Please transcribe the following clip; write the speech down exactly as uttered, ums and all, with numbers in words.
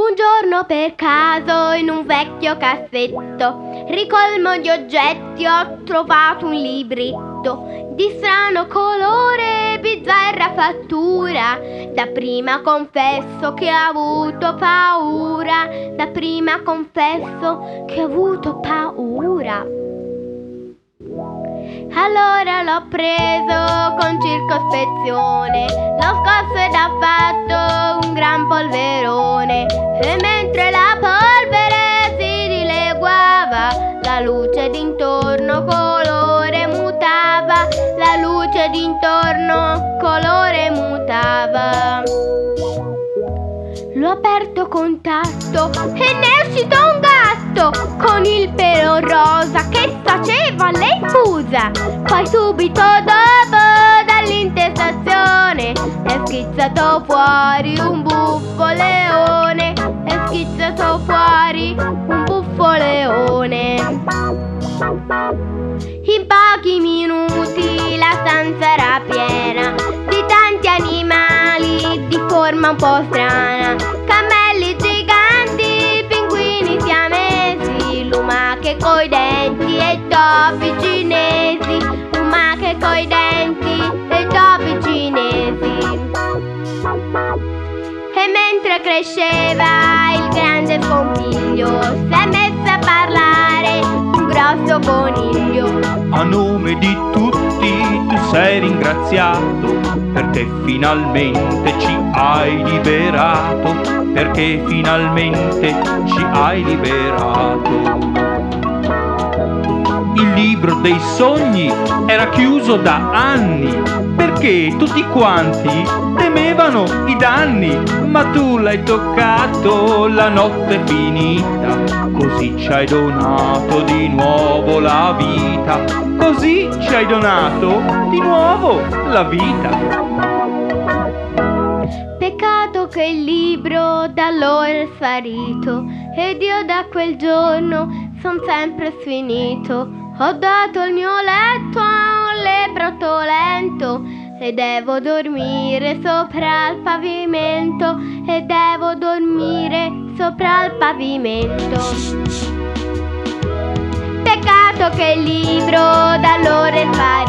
Un giorno per caso in un vecchio cassetto ricolmo di oggetti ho trovato un libretto di strano colore e bizzarra fattura. Dapprima confesso che ho avuto paura, dapprima confesso che ho avuto paura. Allora l'ho preso con circospezione, l'ho scosso ed ha fatto un gran polverone. E mentre la polvere si dileguava, la luce d'intorno colore mutava, la luce d'intorno colore mutava. L'ho aperto con tatto e ne è uscito un gatto con il pelo rosa che faceva le fusa. Poi subito dopo dall'intestazione è schizzato fuori un buffo leone, è schizzato fuori un buffo leone. In pochi minuti la stanza era piena di tanti animali di forma un po' strana, cammelli giganti, pinguini siamesi, lumache coi denti e topi cinesi, lumache coi denti e topi cinesi. E mentre cresceva il grande scompiglio si è messo a parlare un grosso coniglio. A nome di tutti tu sei ringraziato, perché finalmente ci hai liberato, perché finalmente ci hai liberato. Il libro dei sogni era chiuso da anni, perché tutti quanti temevano i danni, ma tu l'hai toccato, la notte è finita, così ci hai donato di nuovo la vita, così ci hai donato di nuovo la vita. Peccato che il libro da allora è sparito ed io da quel giorno son sempre sfinito. Ho dato il mio letto a un lepro lento e devo dormire sopra il pavimento, e devo dormire sopra il pavimento. Peccato che il libro da allora è sparito